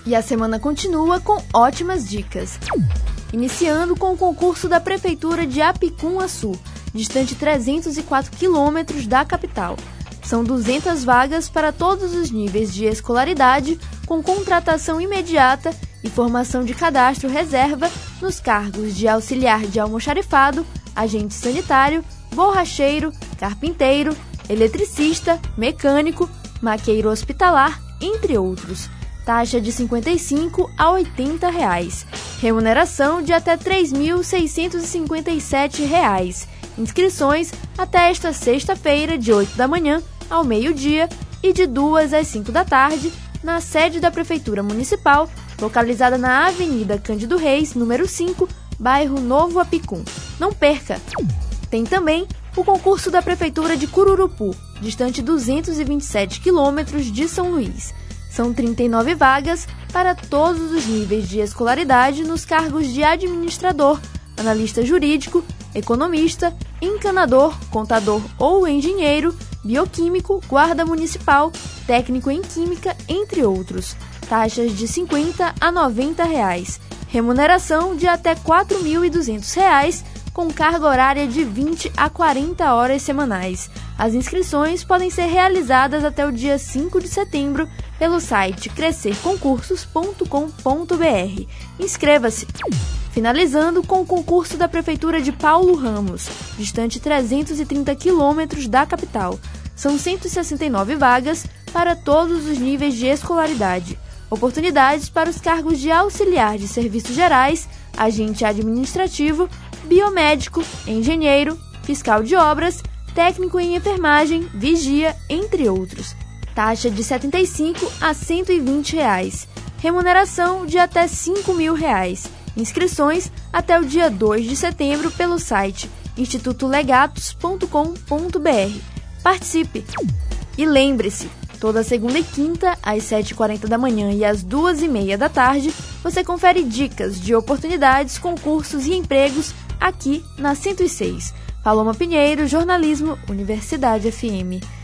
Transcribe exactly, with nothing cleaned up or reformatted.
E a semana continua com ótimas dicas. Iniciando com o concurso da Prefeitura de Apicum-Açu, distante trezentos e quatro quilômetros da capital. São duzentas vagas para todos os níveis de escolaridade, com contratação imediata e formação de cadastro reserva nos cargos de auxiliar de almoxarifado, agente sanitário, borracheiro, carpinteiro, eletricista, mecânico, maqueiro hospitalar, entre outros. Taxa de cinquenta e cinco a oitenta reais. Remuneração de até três mil seiscentos e cinquenta e sete reais. Inscrições até esta sexta-feira, de oito da manhã ao meio-dia e de duas às cinco da tarde, na sede da Prefeitura Municipal, localizada na Avenida Cândido Reis, número cinco, bairro Novo Apicum. Não perca! Tem também o concurso da Prefeitura de Cururupu, distante duzentos e vinte e sete quilômetros de São Luís. São trinta e nove vagas para todos os níveis de escolaridade nos cargos de administrador, analista jurídico, economista, encanador, contador ou engenheiro, bioquímico, guarda municipal, técnico em química, entre outros. Taxas de cinquenta a noventa reais. Remuneração de até quatro mil e duzentos reais, com carga horária de vinte a quarenta horas semanais. As inscrições podem ser realizadas até o dia cinco de setembro pelo site crescer concursos ponto com ponto b r. Inscreva-se! Finalizando com o concurso da Prefeitura de Paulo Ramos, distante trezentos e trinta quilômetros da capital. São cento e sessenta e nove vagas para todos os níveis de escolaridade. Oportunidades para os cargos de auxiliar de serviços gerais, agente administrativo, biomédico, engenheiro, fiscal de obras, técnico em enfermagem, vigia, entre outros. Taxa de setenta e cinco a cento e vinte reais. Remuneração de até cinco mil reais. Inscrições até o dia dois de setembro pelo site instituto legatos ponto com ponto b r. Participe! E lembre-se, toda segunda e quinta, às sete e quarenta da manhã e às duas e meia da tarde, você confere dicas de oportunidades, concursos e empregos aqui na cento e seis. Paloma Pinheiro, Jornalismo, Universidade F M.